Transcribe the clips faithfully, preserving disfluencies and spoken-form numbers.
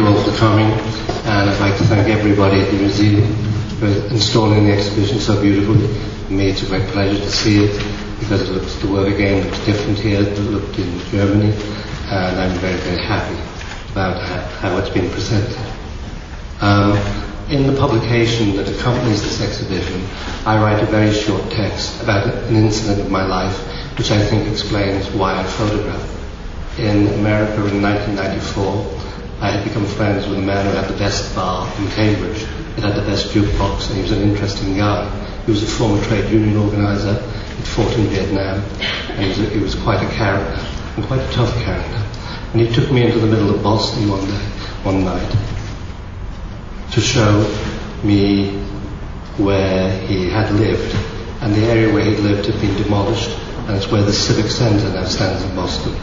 you all for coming, and I'd like to thank everybody at the museum for installing the exhibition so beautifully. For me, it's a great pleasure to see it, because it looks, the work again looks different here than it looked in Germany, and I'm very, very happy about how, how it's been presented. Um, in the publication that accompanies this exhibition, I write a very short text about an incident of my life which I think explains why I photograph. In America in nineteen ninety-four, I had become friends with a man who had the best bar in Cambridge. It had the best jukebox, and he was an interesting guy. He was a former trade union organizer. He'd fought in Vietnam, and he was, a, he was quite a character, and quite a tough character. And he took me into the middle of Boston one day, one night, to show me where he had lived. And the area where he'd lived had been demolished, and it's where the Civic Center now stands in Boston.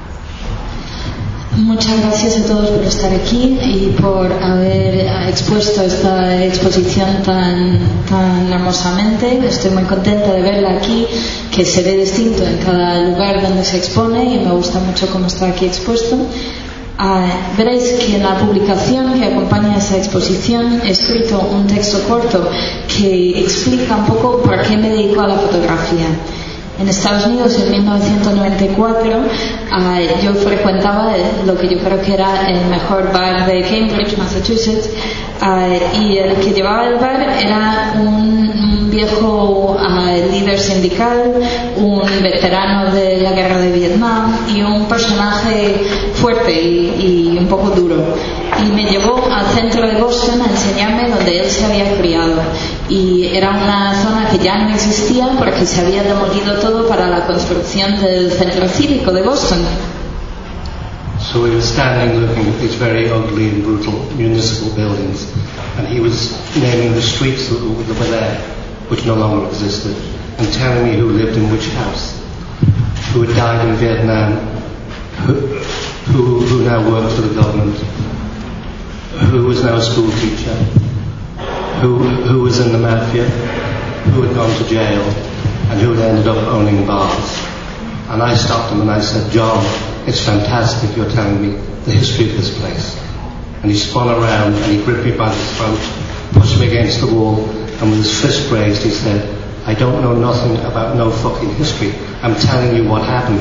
Muchas gracias a todos por estar aquí y por haber expuesto esta exposición tan, tan hermosamente. Estoy muy contenta de verla aquí, que se ve distinto en cada lugar donde se expone, y me gusta mucho cómo está aquí expuesto. Uh, veréis que en la publicación que acompaña a esa exposición he escrito un texto corto que explica un poco por qué me dedico a la fotografía. En Estados Unidos, en mil novecientos noventa y cuatro, uh, yo frecuentaba lo que yo creo que era el mejor bar de Cambridge, Massachusetts, uh, y el que llevaba el bar era un, un viejo uh, líder sindical, un veterano de la guerra de Vietnam y un personaje fuerte y, y un poco duro. Y me llevó al centro de Boston a enseñarme donde él se había criado. Y era una zona que ya no existía porque se había demolido todo para la construcción del centro cívico de Boston. So we were standing looking at these very ugly and brutal municipal buildings, and he was naming the streets that were there, which no longer existed, and telling me who lived in which house, who had died in Vietnam, who, who, who now worked for the government, who was now a school teacher, who, who was in the mafia, who had gone to jail, and who had ended up owning bars. And I stopped him and I said, "John, it's fantastic you're telling me the history of this place." And he spun around and he gripped me by the throat, pushed me against the wall, and with his fist raised he said, "I don't know nothing about no fucking history. I'm telling you what happened."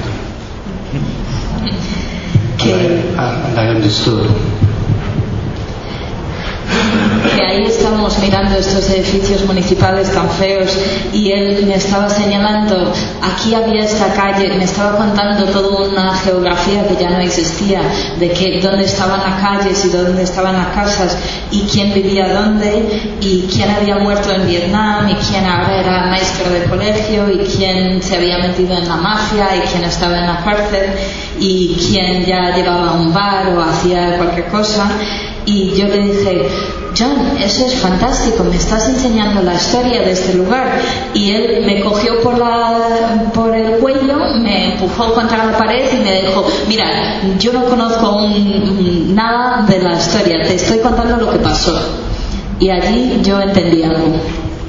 Okay. And I, and I understood. Que ahí estábamos mirando estos edificios municipales tan feos y él me estaba señalando, aquí había esta calle, me estaba contando toda una geografía que ya no existía, de que dónde estaban las calles y dónde estaban las casas y quién vivía dónde y quién había muerto en Vietnam y quién ahora era maestro de colegio y quién se había metido en la mafia y quién estaba en la cárcel y quién ya llevaba un bar o hacía cualquier cosa. Y yo le dije, "John, eso es fantástico, me estás enseñando la historia de este lugar". Y él me cogió por, la, por el cuello, me empujó contra la pared y me dijo, "Mira, yo no conozco un, nada de la historia, te estoy contando lo que pasó". Y allí yo entendí algo.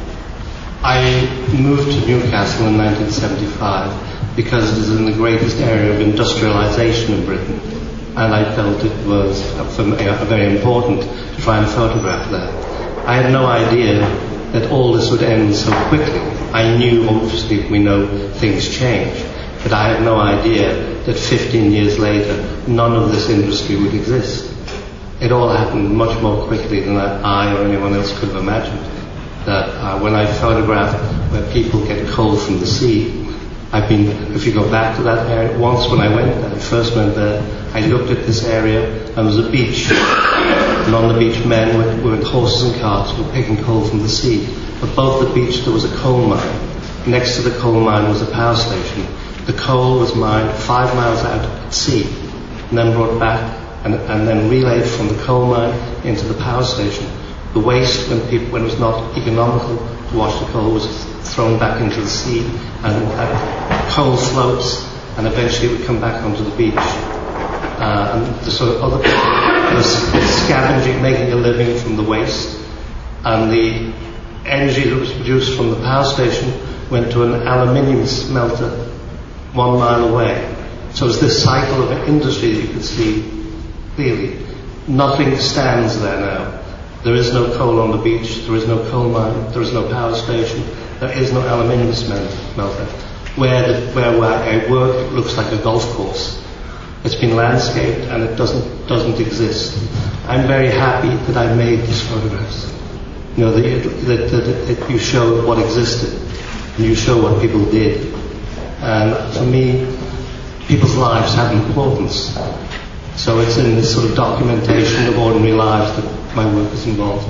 I moved to Newcastle in nineteen seventy-five because it is in the greatest area of industrialization in Britain. And I felt it was for me, uh, very important to try and photograph that. I had no idea that all this would end so quickly. I knew, obviously, we know things change, but I had no idea that fifteen years later, none of this industry would exist. It all happened much more quickly than I or anyone else could have imagined. That uh, when I photographed where people get coal from the sea, I've been, if you go back to that area, once when I went there, I first went there, I looked at this area and there was a beach, and on the beach men with, with horses and carts were picking coal from the sea. Above the beach there was a coal mine. Next to the coal mine was a power station. The coal was mined five miles out at sea and then brought back and, and then relayed from the coal mine into the power station. The waste, when, people, when it was not economical to wash the coal, was thrown back into the sea, and uh, coal floats, and eventually it would come back onto the beach. Uh, and the sort of other people were scavenging, making a living from the waste, and the energy that was produced from the power station went to an aluminium smelter one mile away. So it was this cycle of an industry that you could see clearly. Nothing stands there now. There is no coal on the beach, there is no coal mine, there is no power station, there is no aluminium smelter. Where, the, where, where I work, it looks like a golf course. It's been landscaped and it doesn't, doesn't exist. I'm very happy that I made these photographs. You know, that, that, that it, you show what existed and you show what people did. And for me, people's lives have importance. So it's in this sort of documentation of ordinary lives that my work is involved.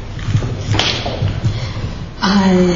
Uh,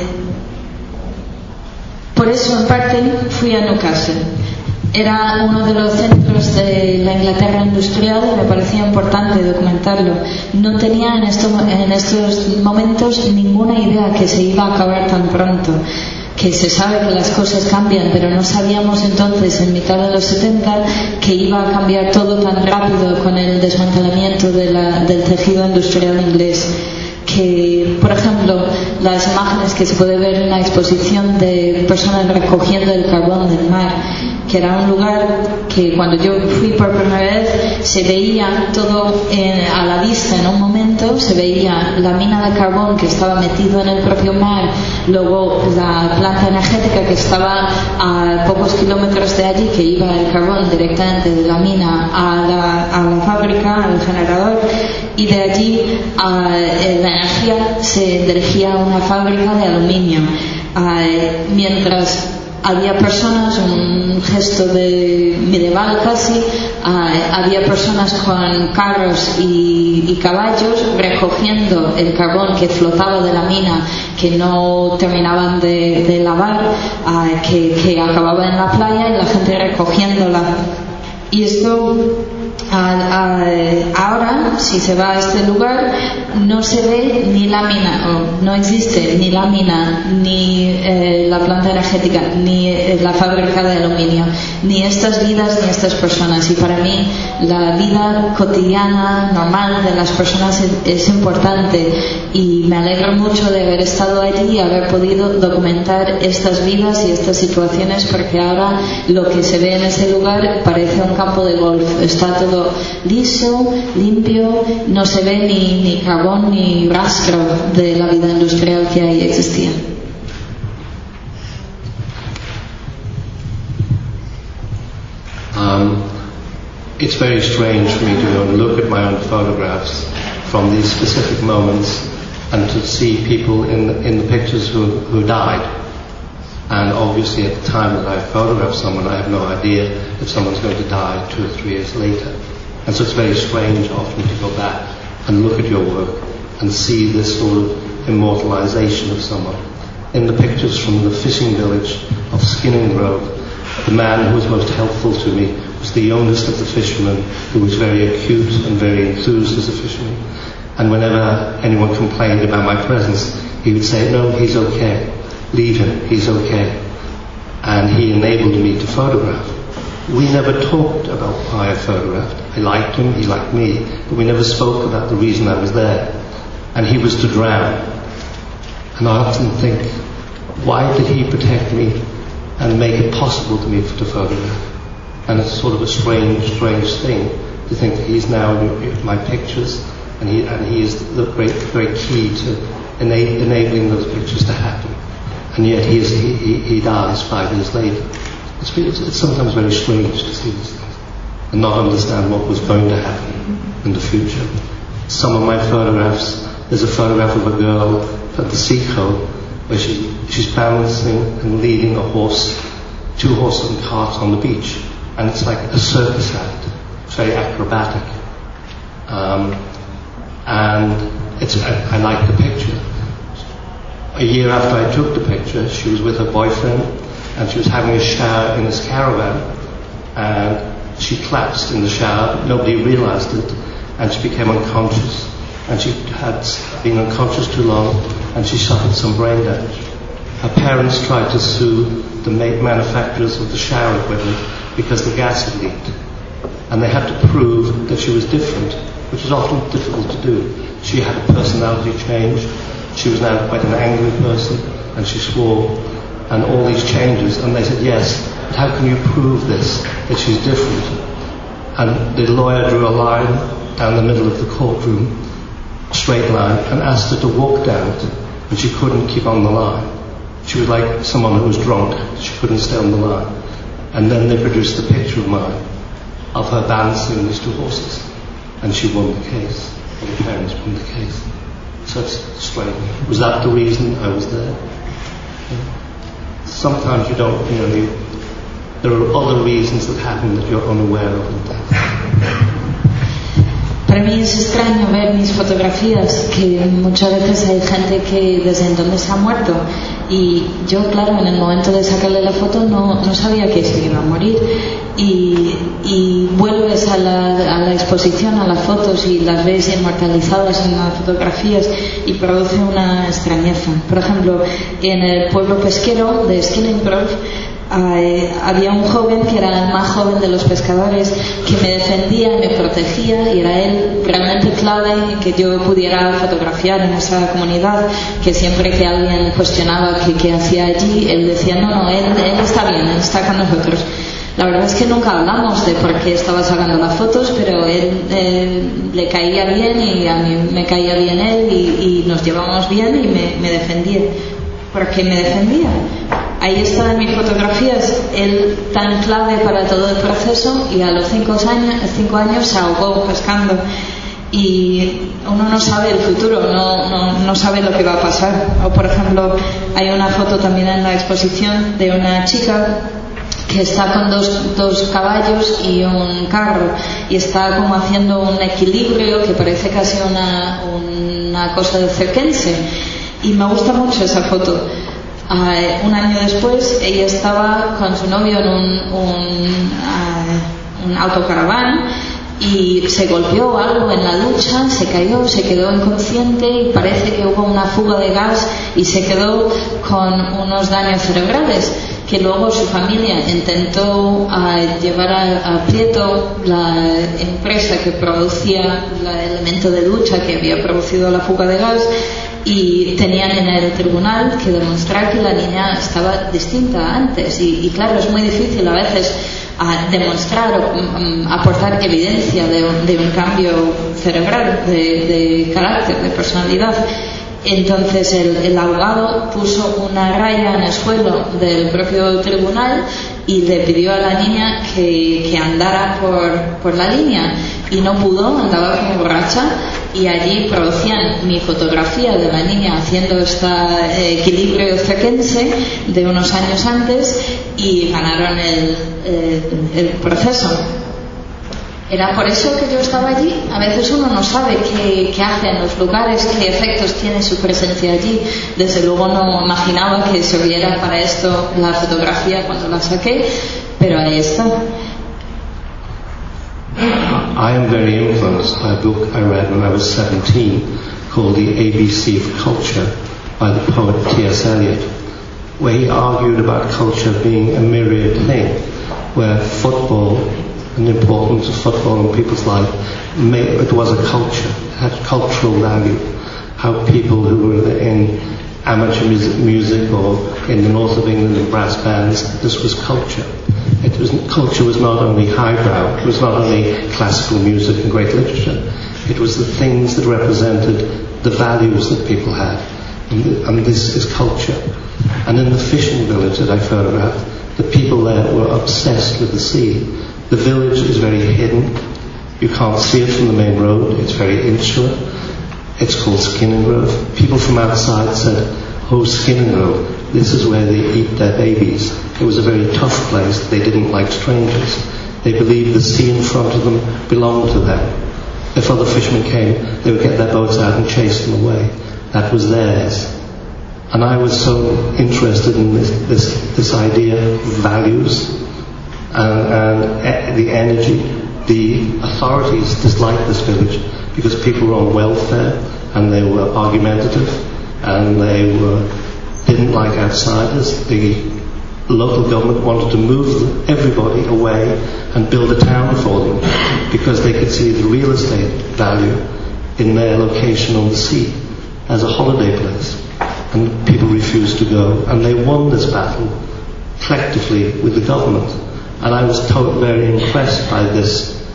por eso, en parte, fui a Newcastle. Era uno de los centros de la Inglaterra industrial y me parecía importante documentarlo. No tenía en, esto, en estos momentos ninguna idea que se iba a acabar tan pronto. Que se sabe que las cosas cambian, pero no sabíamos entonces, en mitad de los setenta, que iba a cambiar todo tan rápido con el desmantelamiento de la, del tejido industrial inglés. Que, por ejemplo, las imágenes que se puede ver en la exposición de personas recogiendo el carbón del mar, que era un lugar que cuando yo fui por primera vez se veía todo en, a la vista en un momento, se veía la mina de carbón que estaba metido en el propio mar, luego la planta energética que estaba a pocos kilómetros de allí, que iba el carbón directamente de la mina a la, a la fábrica, al generador, y de allí a, la energía se dirigía a una fábrica de aluminio. Uh, mientras había personas, un gesto de medieval casi, uh, había personas con carros y, y caballos recogiendo el carbón que flotaba de la mina, que no terminaban de, de lavar, uh, que, que acababa en la playa, y la gente recogiéndola. Y esto Uh, uh, ahora, si se va a este lugar, no se ve ni la mina, o no existe ni la mina, ni eh, la planta energética, ni eh, la fábrica de aluminio, ni estas vidas, ni estas personas. Y para mí, la vida cotidiana, normal de las personas es, es importante, y me alegro mucho de haber estado allí y haber podido documentar estas vidas y estas situaciones, porque ahora lo que se ve en ese lugar parece un campo de golf. Está todo liso, limpio, no se ve ni, ni carbón ni rastro de la vida industrial que ahí existía. Um, it's very strange for me to look at my own photographs from these specific moments and to see people in the, in the pictures who, who died. And obviously at the time that I photograph someone, I have no idea if someone's going to die two or three years later. And so it's very strange often to go back and look at your work and see this sort of immortalization of someone. In the pictures from the fishing village of Skinning Grove, the man who was most helpful to me was the youngest of the fishermen, who was very acute and very enthused as a fisherman. And whenever anyone complained about my presence, he would say, "No, he's okay. Leave him, he's okay." And he enabled me to photograph. We never talked about why I photographed. I liked him, he liked me, but we never spoke about the reason I was there. And he was to drown. And I often think, why did he protect me and make it possible to me to photograph? And it's sort of a strange, strange thing to think that he's now in my pictures, and he, and he is the great, great key to ena- enabling those pictures to happen. And yet he, is, he, he, he dies five years later. It's, it's, it's sometimes very strange to see these things and not understand what was going to happen in the future. Some of my photographs, there's a photograph of a girl at the Seacoast where she, she's balancing and leading a horse, two horses and carts on the beach, and it's like a circus act. It's very acrobatic. Um, and it's, I, I like the picture. A year after I took the picture, she was with her boyfriend, and she was having a shower in his caravan, and she collapsed in the shower. Nobody realized it, and she became unconscious, and she had been unconscious too long, and she suffered some brain damage. Her parents tried to sue the manufacturers of the shower equipment because the gas had leaked, and they had to prove that she was different, which is often difficult to do. She had a personality change. She was now quite an angry person, and she swore, and all these changes. And they said, yes, how can you prove this, that she's different? And the lawyer drew a line down the middle of the courtroom, straight line, and asked her to walk down it, and she couldn't keep on the line. She was like someone who was drunk. She couldn't stay on the line. And then they produced a picture of mine, of her balancing these two horses, and she won the case. And the parents won the case. So it's strange. Was that the reason I was there? Yeah. Sometimes you don't, you know, you, there are other reasons that happen that you're unaware of in death. Para mí es extraño ver mis fotografías, que muchas veces hay gente que desde entonces ha muerto, y yo, claro, en el momento de sacarle la foto no, no sabía que se iba a morir, y, y vuelves a la, a la exposición, a las fotos, y las ves inmortalizadas en las fotografías, y produce una extrañeza. Por ejemplo, en el pueblo pesquero de Skilling Grove, Eh, había un joven que era el más joven de los pescadores, que me defendía, me protegía, y era él realmente clave en que yo pudiera fotografiar en esa comunidad, que siempre que alguien cuestionaba qué, qué hacía allí, él decía no, no, él, él está bien, él está con nosotros. La verdad es que nunca hablamos de por qué estaba sacando las fotos, pero él, él le caía bien y a mí me caía bien él, y, y nos llevábamos bien, y me, me defendía. ¿Por qué me defendía? Ahí está en mis fotografías, él tan clave para todo el proceso, y a los cinco años, cinco años se ahogó pescando. Y uno no sabe el futuro, no, no, no sabe lo que va a pasar. O por ejemplo, hay una foto también en la exposición de una chica que está con dos, dos caballos y un carro, y está como haciendo un equilibrio que parece casi una, una cosa de circense, y me gusta mucho esa foto. Uh, un año después ella estaba con su novio en un, un, uh, un autocaraván, y se golpeó algo en la lucha, se cayó, se quedó inconsciente, y parece que hubo una fuga de gas y se quedó con unos daños cerebrales, que luego su familia intentó uh, llevar a, a Prieto, la empresa que producía el elemento de lucha que había producido la fuga de gas, y tenían en el tribunal que demostrar que la niña estaba distinta antes, y, y claro, es muy difícil a veces a demostrar o um, aportar evidencia de un, de un cambio cerebral, de, de carácter, de personalidad. Entonces el, el abogado puso una raya en el suelo del propio tribunal y le pidió a la niña que, que andara por, por la línea, y no pudo, andaba como borracha, y allí producían mi fotografía de la niña haciendo este eh, equilibrio circense de unos años antes, y ganaron el, el, el proceso. Era por eso que yo estaba allí. A veces uno no sabe qué, qué hace en los lugares, qué efectos tiene su presencia allí. Desde luego no imaginaba que sirviera para esto la fotografía cuando la saqué, pero ahí está. I am very influenced by a book I read when I was seventeen called The A B C of Culture by the poet T S Eliot, where he argued about culture being a myriad thing, where football and the importance of football in people's life, it was a culture, it had cultural value. How people who were in amateur music, music or in the north of England in brass bands, this was culture. It was, culture was not only highbrow, it was not only classical music and great literature, it was the things that represented the values that people had. And, and this is culture. And in the fishing village that I photographed, the people there were obsessed with the sea. The village is very hidden. You can't see it from the main road. It's very insular. It's called Skilling Grove. People from outside said, oh, Skilling Grove, this is where they eat their babies. It was a very tough place. They didn't like strangers. They believed the sea in front of them belonged to them. If other fishermen came, they would get their boats out and chase them away. That was theirs. And I was so interested in this, this, this idea of values and, and the energy. The authorities disliked this village because people were on welfare and they were argumentative and they were, didn't like outsiders. The local government wanted to move everybody away and build a town for them because they could see the real estate value in their location on the sea as a holiday place. And people refused to go, and they won this battle collectively with the government. And I was told, very impressed by this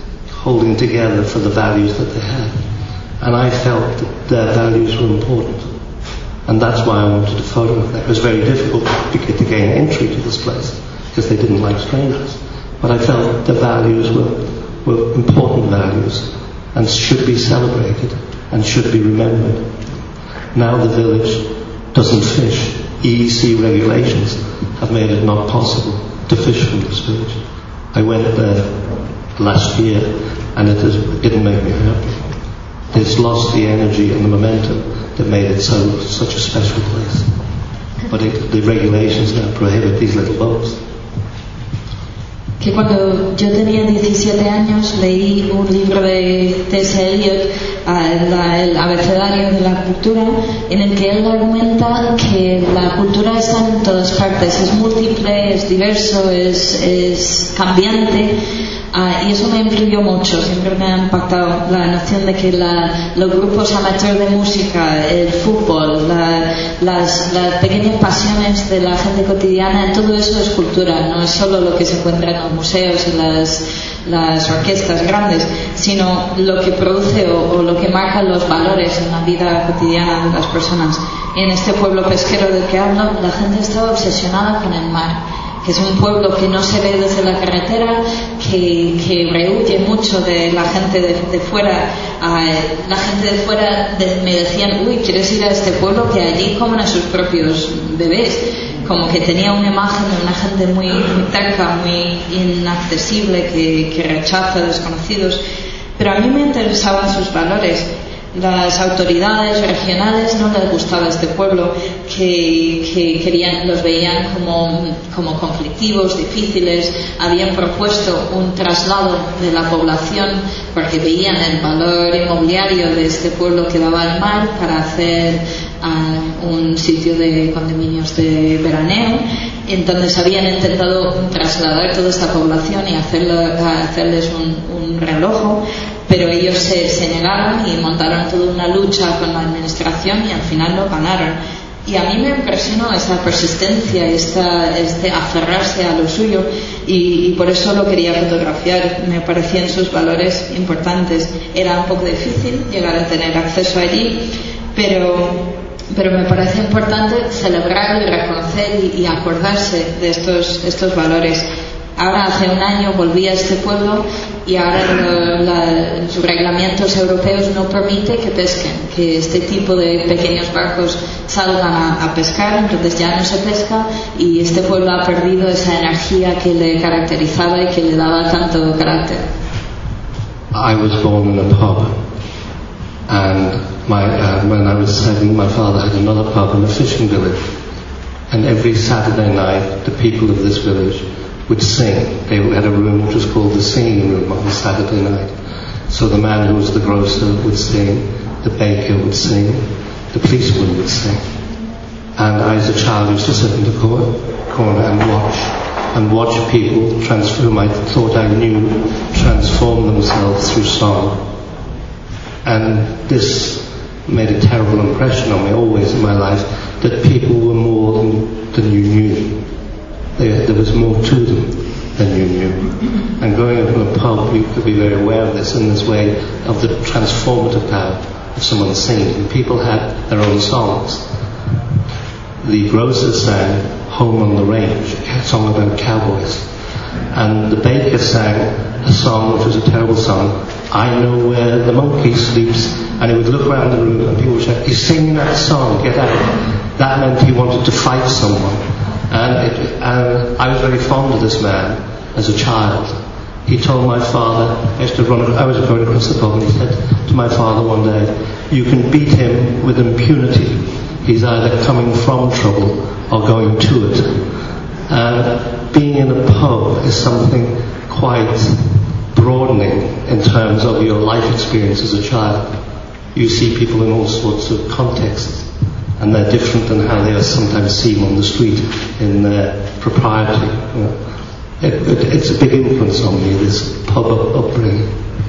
holding together for the values that they had. And I felt that their values were important. And that's why I wanted to photograph that. It was very difficult to gain entry to this place because they didn't like strangers. But I felt the values were, were important values and should be celebrated and should be remembered. Now the village doesn't fish. E E C regulations have made it not possible to fish from this village. I went there last year and it, is, it didn't make me happy. It's lost the energy and the momentum that made it so such a special place. But it, the regulations now prohibit these little boats. Que cuando yo tenía diecisiete años leí un libro de T S Eliot, el abecedario de la cultura, en el que él argumenta que la cultura está en todas partes, es múltiple, es diverso, es, es cambiante. Uh, y eso me influyó mucho, siempre me ha impactado la noción de que la, los grupos amateurs de música, el fútbol, la, las, las pequeñas pasiones de la gente cotidiana, todo eso es cultura, no es solo lo que se encuentra en los museos y las, las orquestas grandes, sino lo que produce o, o lo que marca los valores en la vida cotidiana de las personas. Y en este pueblo pesquero del que hablo, la gente estaba obsesionada con el mar, que es un pueblo que no se ve desde la carretera, que, que rehuye mucho de la gente de, de fuera. Uh, la gente de fuera de, me decían, uy, ¿quieres ir a este pueblo? Que allí comen a sus propios bebés. Como que tenía una imagen de una gente muy, muy terca, muy inaccesible, que, que rechaza a desconocidos. Pero a mí me interesaban sus valores. Las autoridades regionales no les gustaba este pueblo, que, que querían, los veían como, como conflictivos, difíciles. Habían propuesto un traslado de la población porque veían el valor inmobiliario de este pueblo que daba al mar para hacer uh, un sitio de condominios de veraneo. Entonces habían intentado trasladar toda esta población y hacerlo, hacerles un, un relojo, pero ellos se, se negaron y montaron toda una lucha con la administración y al final lo ganaron. Y a mí me impresionó esa persistencia, esta, este aferrarse a lo suyo, y, y por eso lo quería fotografiar. Me parecían sus valores importantes. Era un poco difícil llegar a tener acceso allí, pero, pero me parece importante celebrar y reconocer y, y acordarse de estos, estos valores. Ahora, hace un año, volví a este pueblo y ahora lo, la, los reglamentos europeos no permiten que pesquen, que este tipo de pequeños barcos salgan a, a pescar, entonces ya no se pesca y este pueblo ha perdido esa energía que le caracterizaba y que le daba tanto carácter. I was born in a pub, and my, uh, when I was seven, my father had another pub in a fishing village, and every Saturday night the people of this village would sing. They had a room which was called the singing room on Saturday night. So the man who was the grocer would sing, the baker would sing, the policeman would sing. And I as a child used to sit in the corner, corner and watch, and watch people trans- whom I thought I knew transform themselves through song. And this made a terrible impression on me always in my life, that people were more than, than you knew. There was more to them than you knew. And growing up in a pub, you could be very aware of this in this way, of the transformative power of someone singing. And people had their own songs. The grocer sang Home on the Range, a song about cowboys. And the baker sang a song which was a terrible song, I Know Where the Monkey Sleeps. And he would look around the room and people would shout, he's singing that song, get out. That meant he wanted to fight someone. And, it, and I was very fond of this man as a child. He told my father, I used to run, I was going across the pub, and he said to my father one day, you can beat him with impunity. He's either coming from trouble or going to it. And being in a pub is something quite broadening in terms of your life experience as a child. You see people in all sorts of contexts, and they're different than how they are sometimes seen on the street in their propriety. You know. it, it, it's a big influence on me, this pub upbringing.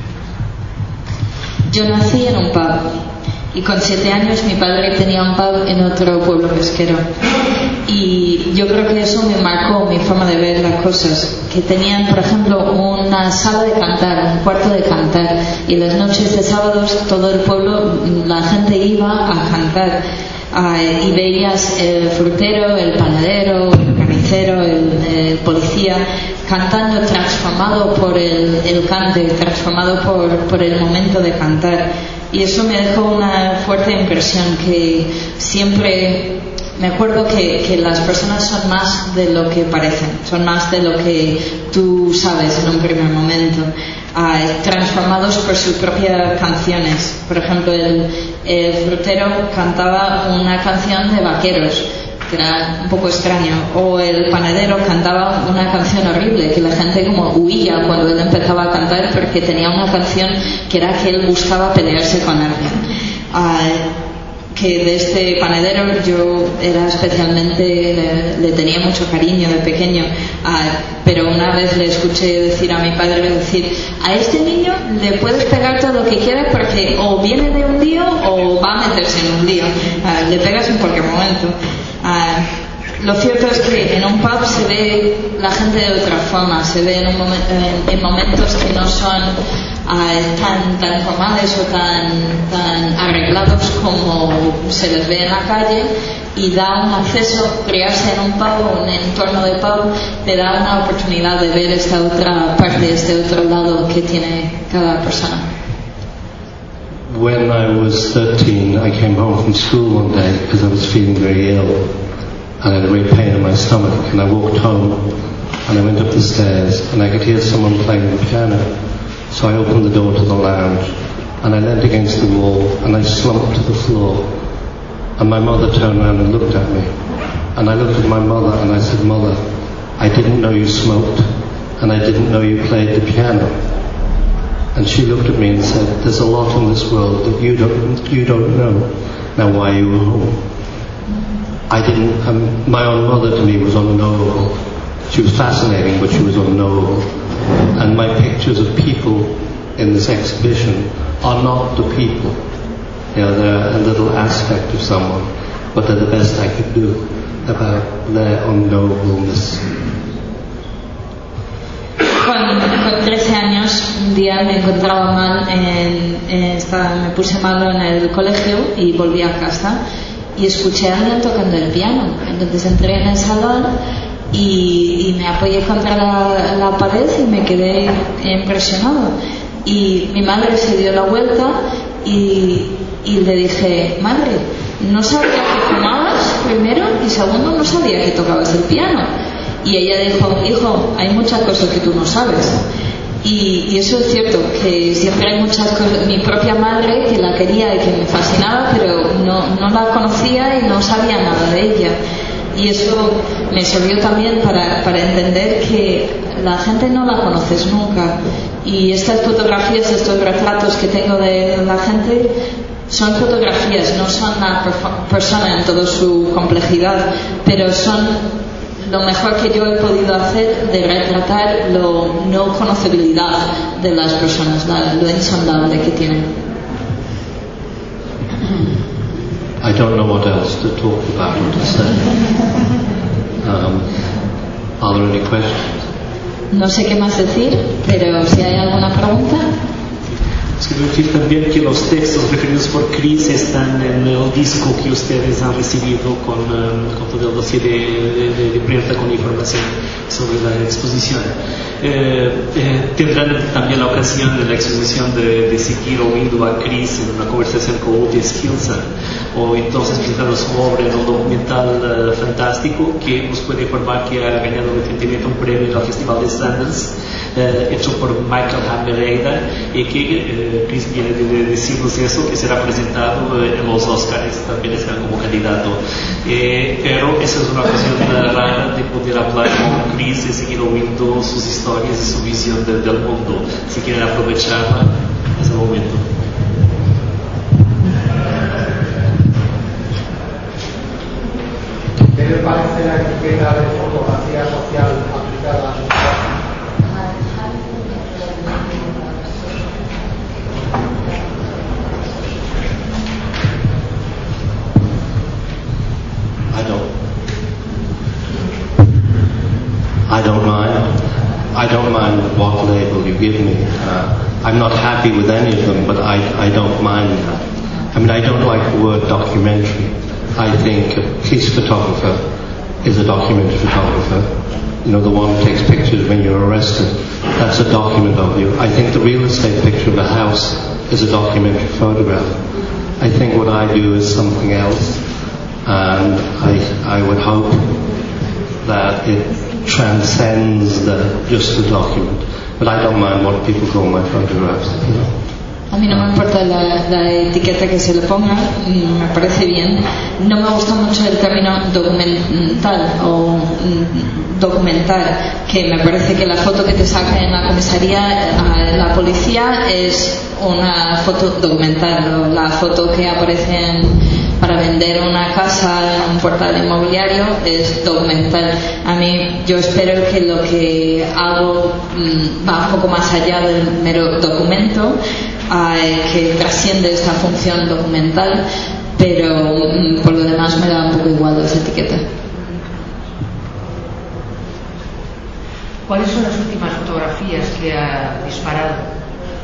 Yo nací en un pub y con siete años mi padre tenía un pub en otro pueblo pesquero y yo creo que eso me marcó mi forma de ver las cosas, que tenían por ejemplo una sala de cantar, un cuarto de cantar, y las noches de sábados todo el pueblo, la gente iba a cantar, uh, y veías el frutero, el panadero, el carnicero, el, el policía cantando, transformado por el, el cante, transformado por, por el momento de cantar, y eso me dejó una fuerte impresión, que siempre me acuerdo que, que las personas son más de lo que parecen, son más de lo que tú sabes en un primer momento, uh, transformados por sus propias canciones. Por ejemplo, el, el frutero cantaba una canción de vaqueros, que era un poco extraño, o el panadero cantaba una canción horrible, que la gente como huía cuando él empezaba a cantar, porque tenía una canción que era que él buscaba pelearse con alguien. Uh, que de este panadero yo era especialmente, le, le tenía mucho cariño de pequeño, uh, pero una vez le escuché decir a mi padre decir, a este niño le puedes pegar todo lo que quieras porque o viene de un lío o va a meterse en un lío, uh, le pegas en cualquier momento. Uh, lo cierto es que en un pub se ve la gente de otra forma, se ve en, un momen, en, en momentos que no son uh, tan, tan formales o tan, tan arreglados como se les ve en la calle, y da un acceso, criarse en un pub o en un entorno de pub te da una oportunidad de ver esta otra parte, este otro lado que tiene cada persona. When I was thirteen, I came home from school one day because I was feeling very ill. And I had a great pain in my stomach, and I walked home and I went up the stairs and I could hear someone playing the piano, so I opened the door to the lounge and I leant against the wall and I slumped to the floor, and my mother turned around and looked at me, and I looked at my mother and I said, Mother, I didn't know you smoked and I didn't know you played the piano. And she looked at me and said, there's a lot in this world that you don't, you don't know. Now why are you home? I didn't, um, my own mother to me was unknowable. She was fascinating, but she was unknowable. And my pictures of people in this exhibition are not the people. You know, they're a little aspect of someone, but they're the best I could do about their unknowableness. Con, con trece años, un día me encontraba mal, en, en esta, me puse malo en el colegio y volví a casa. Y escuché a alguien tocando el piano, entonces entré en el salón y, y me apoyé contra la, la pared y me quedé impresionado, y mi madre se dio la vuelta y, y le dije, madre, no sabía que fumabas primero, y segundo, no sabía que tocabas el piano. Y ella dijo, hijo, hay muchas cosas que tú no sabes. Y, y eso es cierto, que siempre hay muchas cosas. Mi propia madre, que la quería y que me fascinaba, pero no, no la conocía y no sabía nada de ella. Y eso me sirvió también para, para entender que la gente no la conoces nunca. Y estas fotografías, estos retratos que tengo de la gente, son fotografías, no son la persona en toda su complejidad, pero son lo mejor que yo he podido hacer de retratar lo no conocibilidad de las personas, la, lo insondable que tienen. I don't know what else to talk about or to say. Um, are there any questions? No sé qué más decir, pero si hay alguna pregunta. Quiero decir también que los textos referidos por Cris están en el disco que ustedes han recibido con, um, con todo el dossier de, de, de prensa con información sobre la exposición. Eh, eh, tendrán también la ocasión en la exposición de, de seguir oyendo a Cris en una conversación con Otis Hilson, o entonces presentando su obra en un documental uh, fantástico que nos puede informar que ha ganado recientemente un premio en el Festival de Sundance, uh, hecho por Michael Hamereda, y que uh, Cris viene de decirnos eso, que será presentado uh, en los Oscars, también estará como candidato. Eh, pero esa es una ocasión uh, rara de poder hablar con Cris y seguir oyendo sus historias y su visión de, del mundo. Si quieren aprovecharla, es el momento. ¿Qué le parece la etiqueta de fotografía social aplicada a su trabajo? I don't. don't mind what label you give me. Uh, I'm not happy with any of them, but I, I don't mind that. I mean, I don't like the word documentary. I think a police photographer is a documentary photographer. You know, the one who takes pictures when you're arrested. That's a document of you. I think the real estate picture of a house is a documentary photograph. I think what I do is something else, and I, I would hope that it transcends the, just the document. But I don't mind what people call my photographs. You know. A mí no me importa la, la etiqueta que se le ponga, me parece bien. No me gusta mucho el término documental o mm, documentar, que me parece que la foto que te saca en la comisaría la policía es una foto documental, o la foto que aparece en, para vender una casa en un portal inmobiliario es documental. A mí, yo espero que lo que hago mm, va un poco más allá del mero documento, eh, que trasciende esta función documental, pero mm, por lo demás me da un poco igual esa etiqueta. ¿Cuáles son las últimas fotografías que ha disparado?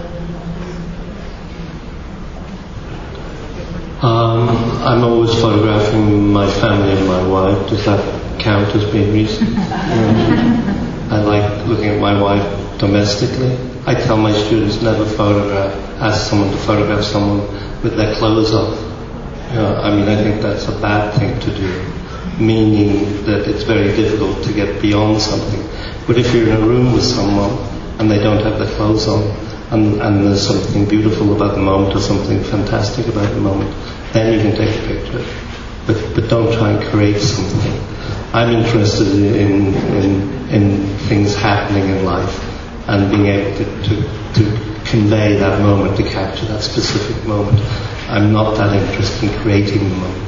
Um, I'm always photographing my family and my wife. Does that count as being recent? um, I like looking at my wife domestically. I tell my students never photograph, ask someone to photograph someone with their clothes off. You know, I mean, I think that's a bad thing to do, meaning that it's very difficult to get beyond something. But if you're in a room with someone and they don't have their clothes on, and, and there's something beautiful about the moment or something fantastic about the moment, then you can take a picture. But, but don't try and create something. I'm interested in, in, in things happening in life and being able to, to, to convey that moment, to capture that specific moment. I'm not that interested in creating the moment.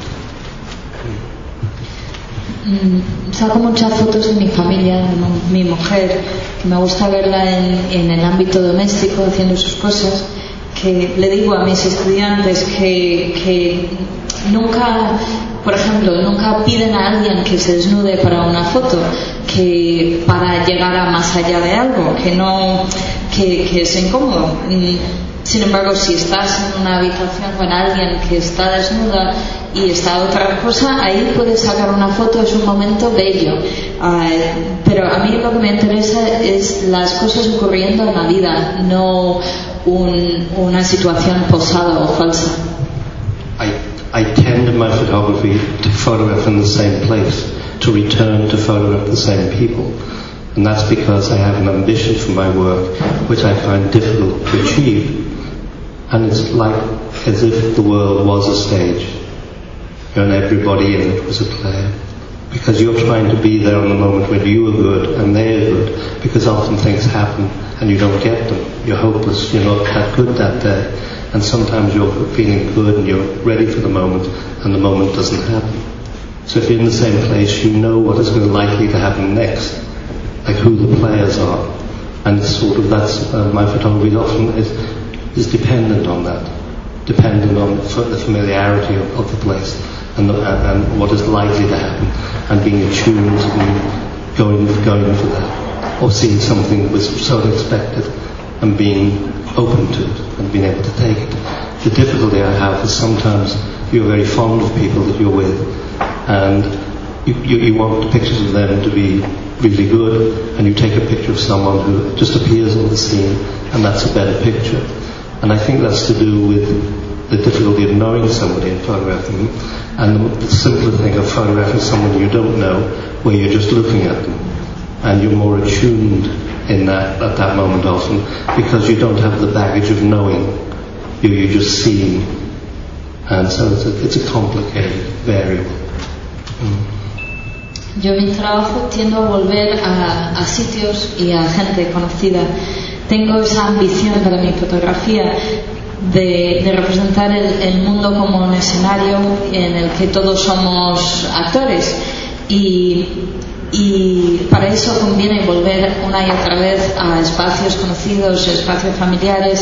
Mm, saco muchas fotos de mi familia, de mi mujer, que me gusta verla en, en el ámbito doméstico haciendo sus cosas, que le digo a mis estudiantes que, que nunca, por ejemplo, nunca piden a alguien que se desnude para una foto, que para llegar a más allá de algo, que no, que, que es incómodo. Sin embargo, si estás en una habitación con alguien que está desnuda y está otra cosa, ahí puedes sacar una foto, es un momento bello. Uh, pero a mí lo que me interesa es las cosas ocurriendo en la vida, no un, una situación posada o falsa. I, I tend in my photography to photograph in the same place, to return to photograph the same people. And that's because I have an ambition for my work which I find difficult to achieve. And it's like as if the world was a stage, you know, and everybody in it was a player. Because you're trying to be there on the moment when you are good and they are good. Because often things happen and you don't get them. You're hopeless, you're not that good that day. And sometimes you're feeling good and you're ready for the moment and the moment doesn't happen. So if you're in the same place, you know what is going to likely to happen next, like who the players are. And it's sort of, that's, uh, my photography often is, is dependent on that, dependent on the familiarity of, of the place and, the, and, and what is likely to happen, and being attuned and going, going for that, or seeing something that was so unexpected and being open to it and being able to take it. The difficulty I have is sometimes you're very fond of people that you're with, and you, you, you want the pictures of them to be really good, and you take a picture of someone who just appears on the scene, and that's a better picture. And I think that's to do with the difficulty of knowing somebody and photographing them, and the simpler thing of photographing someone you don't know, where you're just looking at them, and you're more attuned in that at that moment often, because you don't have the baggage of knowing. You, you just see, and so it's a, it's a complicated variable. Mm. Yo en mi trabajo tiendo a volver a, a sitios y a gente conocida. Tengo esa ambición para mi fotografía de, de representar el, el mundo como un escenario en el que todos somos actores, y, y para eso conviene volver una y otra vez a espacios conocidos, espacios familiares,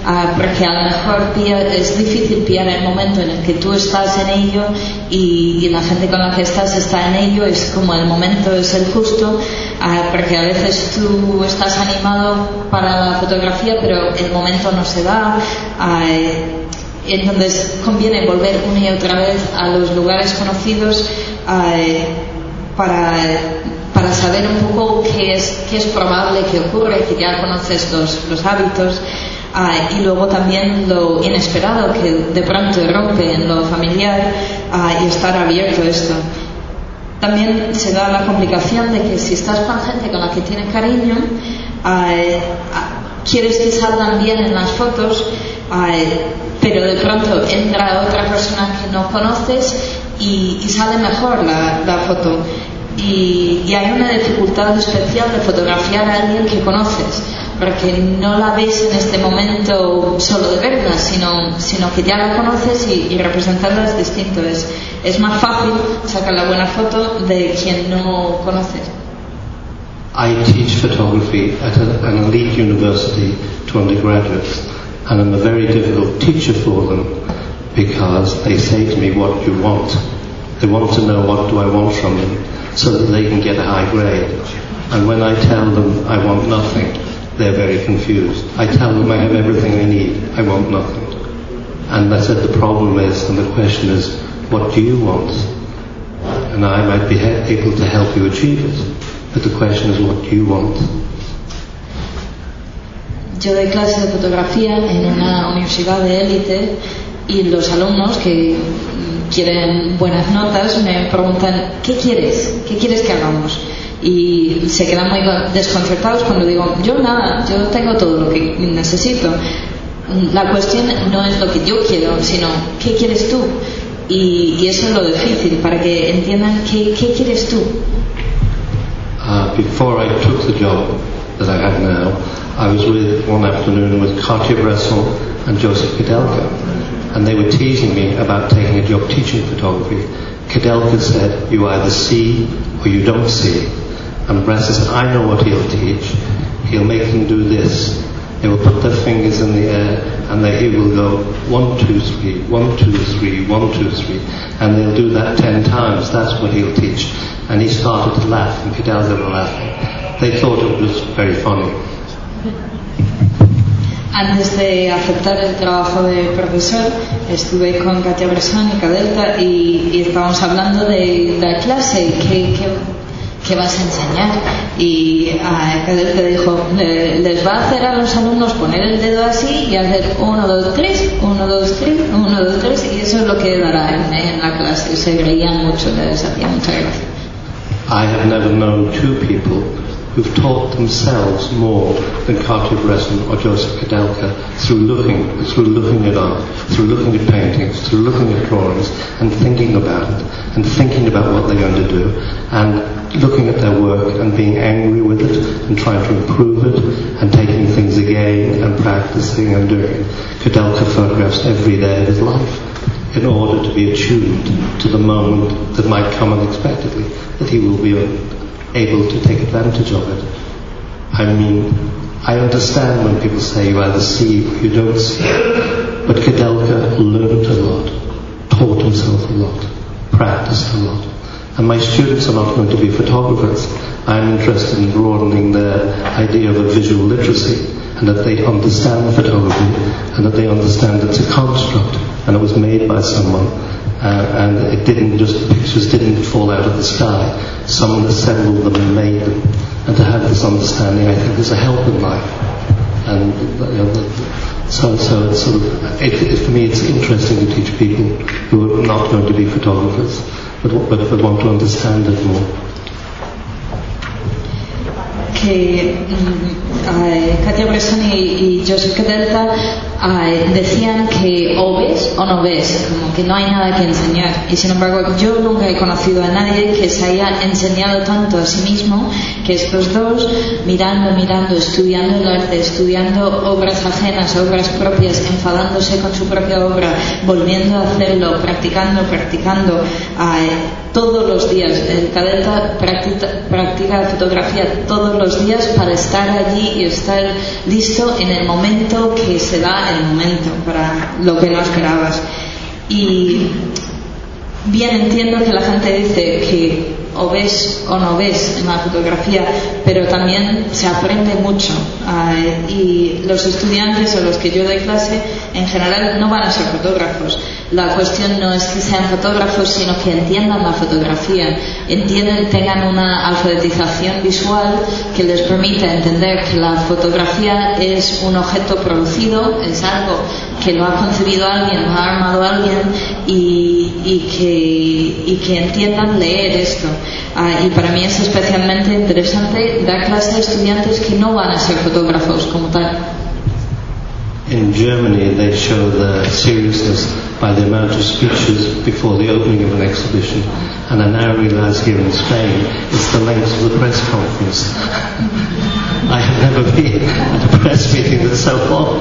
uh, porque a lo mejor pilla, es difícil pillar el momento en el que tú estás en ello y, y la gente con la que estás está en ello, es como el momento es el justo, uh, porque a veces tú estás animado para la fotografía pero el momento no se da. Uh, entonces conviene volver una y otra vez a los lugares conocidos uh, para, para saber un poco qué es, qué es probable que ocurra, que ya conoces los, los hábitos uh, y luego también lo inesperado que de pronto rompe en lo familiar uh, y estar abierto a esto. También se da la complicación de que si estás con gente con la que tienes cariño, uh, uh, quieres que salgan bien en las fotos, uh, pero de pronto entra otra persona que no conoces y, y sale mejor la, la foto. Y, y hay una dificultad especial de fotografiar a alguien que conoces, porque no la ves en este momento solo de verla, sino, sino que ya la conoces y, y representarla es distinto. Es, es más fácil sacar la buena foto de quien no conoces. I teach photography at a, an elite university to undergraduates, and I'm a very difficult teacher for them because they say to me, what do you want? They want to know what do I want from them so that they can get a high grade. And when I tell them I want nothing, they're very confused. I tell them I have everything I need, I want nothing. And I said the problem is, and the question is, what do you want? And I might be he- able to help you achieve it, but the question is, what do you want? Yo doy clase de fotografía en una universidad de élite y los alumnos que quieren buenas notas me preguntan, ¿qué quieres? ¿Qué quieres que hagamos? Y se quedan muy desconcertados cuando digo, yo nada, yo tengo todo lo que necesito. La cuestión no es lo que yo quiero, sino ¿qué quieres tú? Y, y eso es lo difícil, para que entiendan qué, qué quieres tú. Uh, before I took the job that I have now, I was with one afternoon with Cartier-Bresson and Joseph Kudelka, and they were teasing me about taking a job teaching photography. Kudelka said, you either see or you don't see. And Bresson said, I know what he'll teach. He'll make them do this. They will put their fingers in the air and they, he will go one, two, three, one, two, three, one, two, three, and they'll do that ten times. That's what he'll teach. And he started to laugh, and Kudelka were laughing. They thought it was very funny. Antes de aceptar el trabajo de profesor, estuve con Cartier-Bresson y Kudelka y, y estábamos hablando de la clase, ¿qué, qué, qué vas a enseñar? Y a Kudelka dijo, le, les va a hacer a los alumnos poner el dedo así y hacer uno, dos, tres, uno, dos, tres, uno, dos, tres, y eso es lo que dará en, en la clase. Se reían mucho, les hacía mucha gracia. I have never known two people who've taught themselves more than Cartier-Bresson or Joseph Kudelka through looking, through looking at art, through looking at paintings, through looking at drawings and thinking about it, and thinking about what they're going to do, and looking at their work and being angry with it and trying to improve it and taking things again and practicing and doing it. Kudelka photographs every day of his life in order to be attuned to the moment that might come unexpectedly, that he will be able to take advantage of it. I mean, I understand when people say you either see or you don't see, but Kudelka learned a lot, taught himself a lot, practiced a lot. And my students are not going to be photographers. I'm interested in broadening their idea of a visual literacy, and that they understand photography, and that they understand it's a construct, and it was made by someone. Uh, and it didn't just, the pictures didn't fall out of the sky. Someone assembled them and made them. And to have this understanding, I think, is a help in life. And you know, so, so it's sort of, it, it, for me, it's interesting to teach people who are not going to be photographers, but, but, but want to understand it more. Que uh, Cartier-Bresson y, y Joseph Kudelka uh, decían que o ves o no ves, como que no hay nada que enseñar. Y sin embargo, yo nunca he conocido a nadie que se haya enseñado tanto a sí mismo que estos dos, mirando, mirando, estudiando el arte, estudiando obras ajenas, obras propias, enfadándose con su propia obra, volviendo a hacerlo, practicando, practicando, uh, todos los días. El cadeta practica, practica fotografía todos los días para estar allí y estar listo en el momento que se da el momento, para lo que no esperabas. Y bien, entiendo que la gente dice que o ves o no ves en la fotografía, pero también se aprende mucho, uh, y los estudiantes o los que yo doy clase en general no van a ser fotógrafos. La cuestión no es que sean fotógrafos, sino que entiendan la fotografía, entienden, tengan una alfabetización visual que les permita entender que la fotografía es un objeto producido, es algo que lo ha concebido alguien, lo ha armado alguien, y, y, que, y que entiendan leer esto. Uh, y para mí es especialmente interesante dar clase a estudiantes que no van a ser fotógrafos como tal. In Germany, they show the seriousness by the amount of speeches before the opening of an exhibition, and I now realize here in Spain it's the length of the press conference. I have never been at a press meeting that's so long.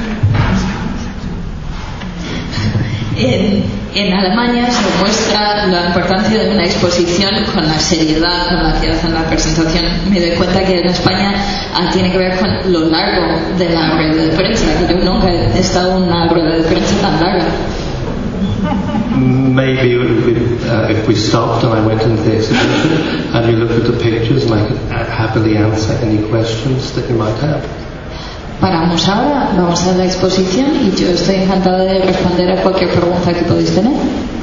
En, en Alemania se muestra la importancia de una exposición con la seriedad con la que hacen la presentación. Me doy cuenta que en España ah, tiene que ver con lo largo de la rueda de prensa, que yo nunca he estado en una rueda de prensa tan larga. Maybe if, uh, if we stopped and I went into the exhibition and you look at the pictures and I could happily answer any questions that you might have. Paramos ahora, vamos a la exposición y yo estoy encantada de responder a cualquier pregunta que podéis tener.